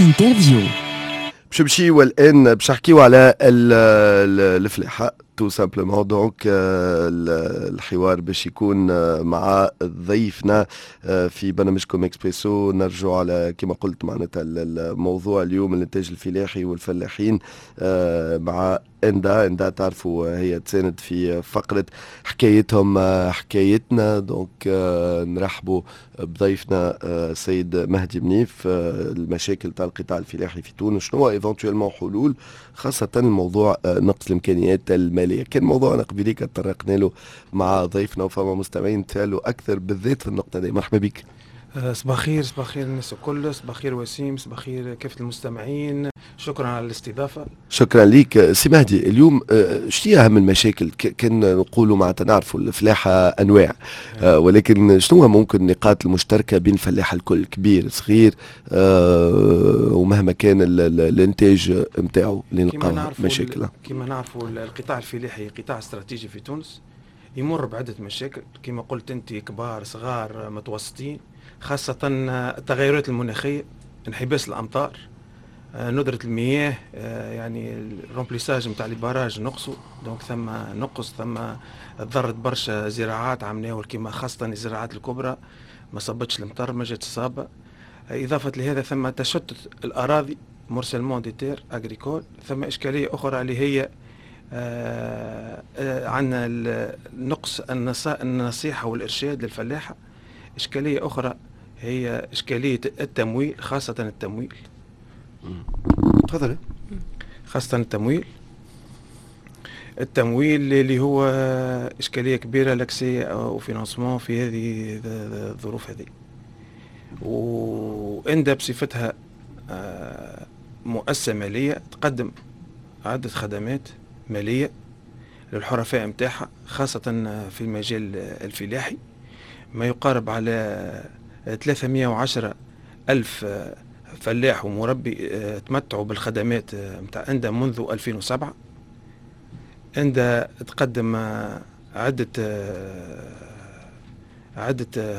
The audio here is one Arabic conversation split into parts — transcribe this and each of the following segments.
انترفيو. باش نمشيو الان باش نحكيو على الفلاحه تو سامبلومون. دونك الحوار باش يكون مع ضيفنا في برنامجكم اكسبريسو. نرجع على كما قلت معناتها الموضوع اليوم الانتاج الفلاحي والفلاحين مع اندا تعرفوا هي تساند في فقرة حكايتهم حكايتنا. دونك نرحبوا بضيفنا سيد مهدي منيف. المشاكل تاع القطاع الفلاحي في تونس شنو ايفونتويلمون حلول، خاصة الموضوع نقص الامكانيات المالية. كان موضوعنا قبليك تطرقنا له مع ضيفنا وفما مستمعين تسالوا اكثر بالذات في النقطة دي. مرحبا بك. صباح خير الناس الكل، صباح خير وسيم، صباح خير كافة المستمعين، شكرا على الاستضافة. شكرا ليك سي مهدي. اليوم شنو اهم المشاكل؟ كان نقولوا معناتها نعرفوا الفلاحة انواع ولكن شنو ممكن النقاط المشتركة بين الفلاحة الكل، كبير صغير ومهما كان الانتاج نتاعو اللي نلقاو مشاكل؟ كما نعرفوا القطاع الفلاحي قطاع استراتيجي في تونس، يمر بعدة مشاكل كما قلت انت، كبار صغار متوسطين، خاصة التغيرات المناخية، انحباس الأمطار، ندرة المياه، يعني الرومبليساج نتاع البراج نقصوا، دونك ثم نقص، ثم ضرت برشا زراعات عملناها كما خاصة الزراعات الكبرى ما صبتش المطر، ما جات الصابة. إضافة لهذا ثم تشتت الأراضي، مورسلمون دي تير أغريكول. ثم إشكالية أخرى اللي هي عندنا نقص النصيحة والإرشاد للفلاحة. إشكالية أخرى هي إشكالية التمويل، خاصة التمويل. تفضل. خاصة التمويل اللي هو إشكالية كبيرة، لاكسي أو فينانسمون في هذه الظروف هذه. وإندا بصفتها مؤسسة مالية تقدم عدة خدمات مالية للحرفاء متاعها، خاصة في المجال الفلاحي. ما يقارب على 310 ألف فلاح ومربي تمتعوا بالخدمات متاع اندا منذ 2007. اندا تقدم عدة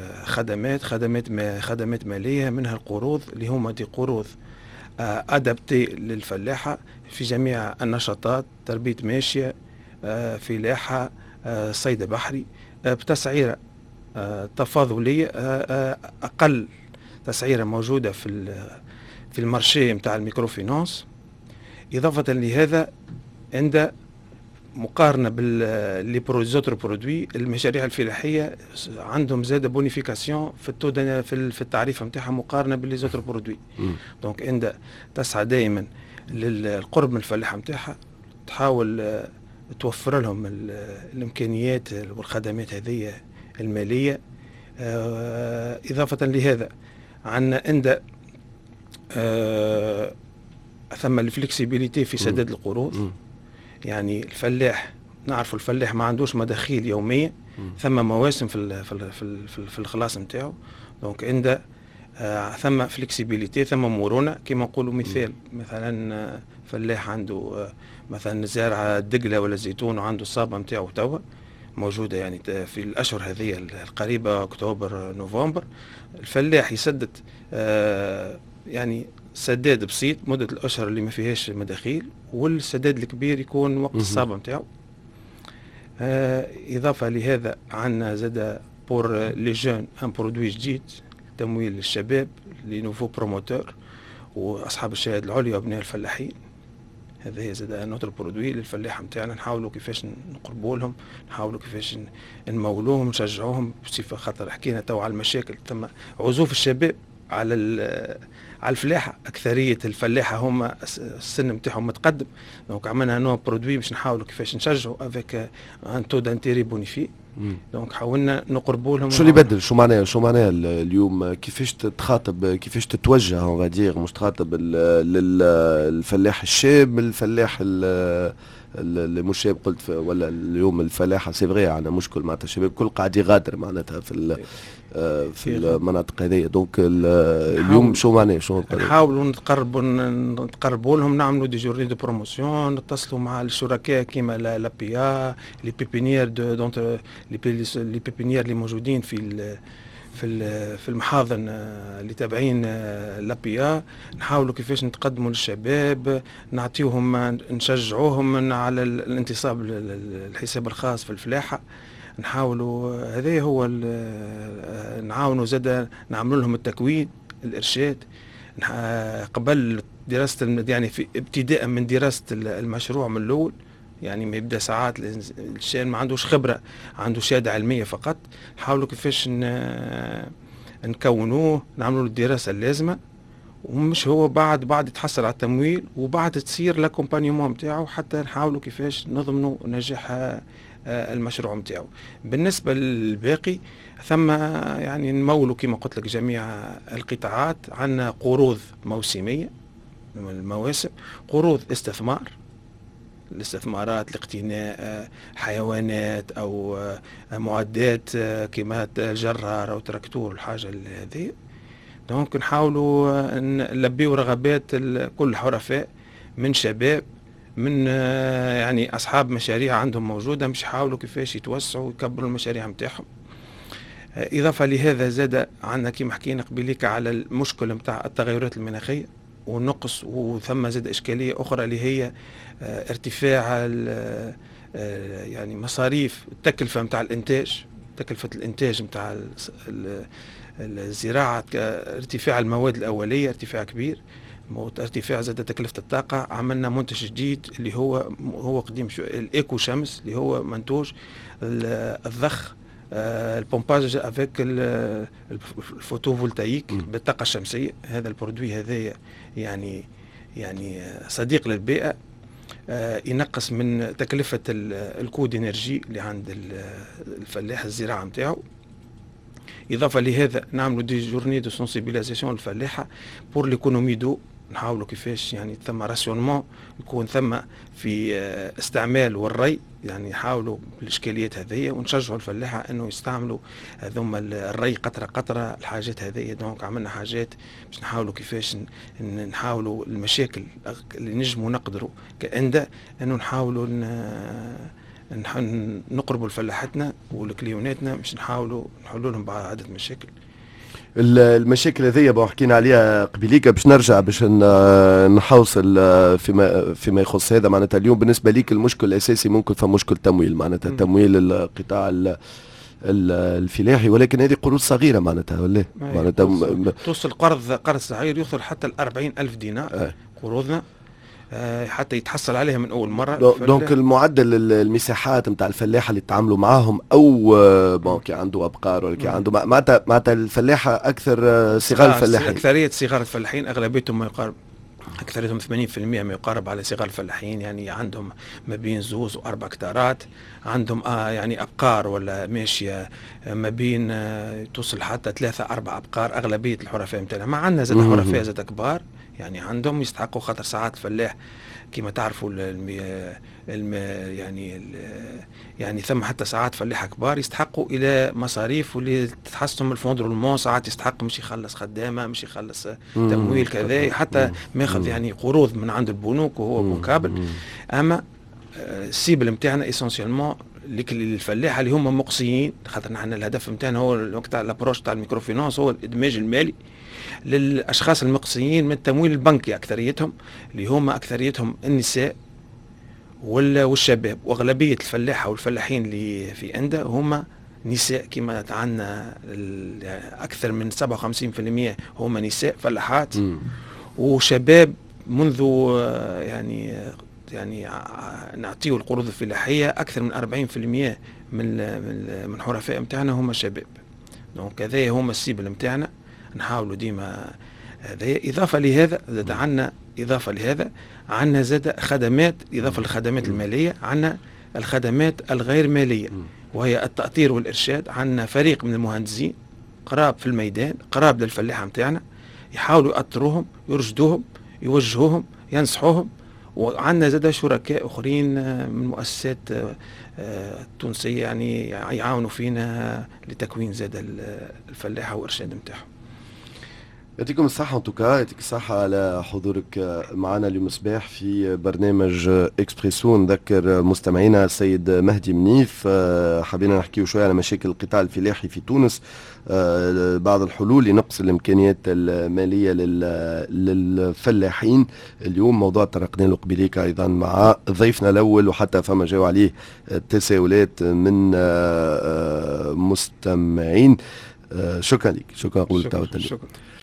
خدمات مالية، منها القروض اللي هما دي قروض أدابتي للفلاحة في جميع النشاطات، تربية ماشية، فلاحة، صيد بحري، بتسعيرة تفاضلية، أقل تسعيرة موجودة في المارشي متاع الميكروفينانس. إضافة لهذا عند مقارنة بالليبروزوتر برودوي، المشاريع الفلاحية عندهم زادة بونيفيكاسيون في التعريف متاعها مقارنة بالليزوتر برودوي. دونك عند تسعى دائما للقرب من الفلاحة متاعها، تحاول توفر لهم الإمكانيات والخدمات هذه المالية. إضافة لهذا عندنا عند ثم الفلكسيبيليتي في سداد القروض. يعني الفلاح نعرف الفلاح ما عندوش مداخيل يومية، ثم مواسم في الخلاص نتاعو. دونك عند ثم فلكسيبيليتي، ثم مرونة. كما نقولوا مثلا فلاح عنده مثلا زارع دقلة ولا زيتون وعنده الصابة نتاعو توا موجودة، يعني في الأشهر هذه القريبة أكتوبر نوفمبر، الفلاح يسدد يعني سداد بسيط مدة الأشهر اللي ما فيهاش مداخيل، والسداد الكبير يكون وقت الصابة نتاعو. إضافة لهذا عندنا زاد بور لي جون ان برودوي جديد، تمويل للشباب، لي نوفو بروموتور وأصحاب الشهادة العليا وأبناء الفلاحين. هذا هي زاد نوتر برودوي للفلاحة متاعنا، نحاولوا كيفاش نقربوا لهم، نحاولوا كيفاش نمولوهم، نشجعوهم، بصفة خاطر حكينا تو على المشاكل. ثم عزوف الشباب على الفلاحة، أكثرية الفلاحة هم السن متاعهم متقدم. دونك عملنا نوع برودوي باش نحاولوا كيفاش نشجعوا افيك ان تو دانتيري بونيفي. دونك حاولنا نقربوا لهم. شو اللي بدل؟ شو معناها اليوم كيفاش تخاطب، كيفاش تتوجه اون فادير، مش تخاطب للفلاح الشاب، الفلاح اللي مش شاب قلت ولا اليوم الفلاحه سي فغي عندنا مشكل معناتها الشباب كل قاعد يغادر معناتها في المناطق هذه. دونك اليوم شو معناه نحاولوا نتقربوا لهم، نعملوا دي جورني دو بروموسيون، نتصلوا مع الشركاء كيما لا بي ا، لي بيبينيير لي بيبينيير اللي موجودين في المحاضن اللي تابعين لابيا، نحاولوا كيفاش نتقدموا للشباب، نعطيوهم نشجعوهم على الانتصاب للحساب الخاص في الفلاحة. نحاولوا هذا هو نعاونوا زاد نعملوا لهم التكوين الإرشاد قبل دراسة يعني في ابتداء من دراسة المشروع من الأول. يعني ما يبدا ساعات الانسان ما عندوش خبره، عنده شهاده علميه فقط. نحاولوا كيفاش نكونوه، نعملوا له الدراسه اللازمه، ومش هو بعد يتحصل على التمويل وبعد تصير لاكومبانيومون نتاعو حتى نحاولوا كيفاش نضمنوا نجاح المشروع نتاعو. بالنسبه للباقي ثم يعني نمولوا كما قلت لك جميع القطاعات. عندنا قروض موسميه من المواسم، قروض استثمار، الاستثمارات لاقتناء حيوانات او معدات كما جرار او تراكتور الحاجه هذه. دونك نحاولوا نلبيو رغبات كل الحرفاء من شباب، من يعني اصحاب مشاريع عندهم موجوده، مش يحاولوا كيفاش يتوسعوا ويكبروا المشاريع نتاعهم. اضافه لهذا زاد عندنا كما حكينا قبيليك على المشكل نتاع التغيرات المناخيه والنقص، وثم زاد اشكاليه اخرى اللي هي ارتفاع يعني مصاريف التكلفه نتاع الانتاج، تكلفه الانتاج نتاع الزراعه، ارتفاع المواد الاوليه ارتفاع كبير، ارتفاع زاد تكلفه الطاقه. عملنا منتج جديد اللي هو قديم الايكو شمس، اللي هو منتوج الضخ البومباج افيك الفوتوفولتايك بالطاقه الشمسيه. هذا البرودوي هذايا يعني صديق للبيئه، ينقص من تكلفه الكود انرجي اللي عند الفلاح الزراعه نتاعو. اضافه لهذا نعملوا دي جورني دو سونسيبيليزاسيون للفلاحه بور ليكونومي دو، نحاولوا كيفاش يعني ثم راسيونمون يكون ثم في استعمال والري، يعني يحاولوا بالاشكاليات هذه، ونشجعوا الفلاحه انه يستعملوا هذوما الري قطره قطره الحاجات هذه. دونك عملنا حاجات باش نحاولوا كيفاش نحاولوا المشاكل اللي نجموا نقدروا كأندة انه نحاولوا نقربوا لفلاحتنا ولكليوناتنا، مش نحاولوا نحلوا لهم بعض عدة مشاكل. المشاكل هذه حكينا عليها قبيليك، باش نرجع باش نحوصل فيما يخص هذا. معناتها اليوم بالنسبه ليك المشكل الاساسي ممكن فمشكل تمويل، معناتها تمويل القطاع الفلاحي، ولكن هذه قروض صغيره معناتها ولا معناتها توصل قرض صغير يوصل حتى ل 40,000 دينار قروضنا حتى يتحصل عليها من اول مره. دونك المعدل المساحات نتاع الفلاحه اللي تعاملوا معاهم او كي عنده ابقار ولا كي عنده معناتها الفلاحه اكثر صغار الفلاحين، اكثريه صغار الفلاحين اغلبيتهم ما يقارب اكثريتهم 80% ما يقارب على صغار الفلاحين، يعني عندهم ما بين 2 و4 هكتارات، عندهم يعني ابقار ولا ماشيه ما بين توصل حتى 3 4 ابقار. اغلبيه الحرفاء نتاعنا ما عندنا زاد حرفاء زاد كبار، يعني عندهم يستحقوا خاطر ساعات الفلاح كما تعرفوا يعني ثم حتى ساعات فلاحة كبار يستحقوا الى مصاريف واللي تتحسن من الفوندرولمون، ساعات يستحق مش يخلص خدامه، مش يخلص تمويل كذا، حتى ماخذ يعني قروض من عند البنوك وهو مقابل. اما السيبل نتاعنا اسونسيالمون للفلاحه اللي هم مقصيين، خاطر نحن الهدف نتاعنا هو الوقت تاع الابروش تاع الميكروفينانس هو الادماج المالي للاشخاص المقصيين من التمويل البنكي، اكثريتهم اللي هم اكثريتهم النساء والشباب، واغلبيه الفلاحه والفلاحين اللي في اندا هم نساء. كما عندنا اكثر من 57% هم نساء فلاحات وشباب، منذ يعني نعطيه القروض الفلاحيه اكثر من 40% من حرفاء نتاعنا هم شباب. دونك هذا هم السيبل نتاعنا، نحاولوا ديما هذا. اضافه لهذا عندنا زاد خدمات، اضافه للخدمات الماليه عندنا الخدمات الغير ماليه وهي التأطير والارشاد. عندنا فريق من المهندسين قراب في الميدان، قراب للفلاحه نتاعنا، يحاولوا يأطروهم، يرشدوهم، يوجهوهم، ينصحوهم. وعندنا زاد شركاء اخرين من مؤسسات تونسيه يعني يعاونوا فينا لتكوين زاد الفلاحه وارشاد نتاعهم. يعطيكم الصحة ان توكا، يعطيك الصحة على حضورك معنا اليوم الصباح في برنامج اكسبريسو. نذكر مستمعينا السيد مهدي منيف، حبينا نحكيو شوية على مشاكل القطاع الفلاحي في تونس، بعض الحلول لنقص الامكانيات المالية للفلاحين. اليوم موضوع طرقنا له قبيليك ايضا مع ضيفنا الاول، وحتى فما جاوا عليه تساؤلات من مستمعين. شكرا لك، شكرا قبل شكرا.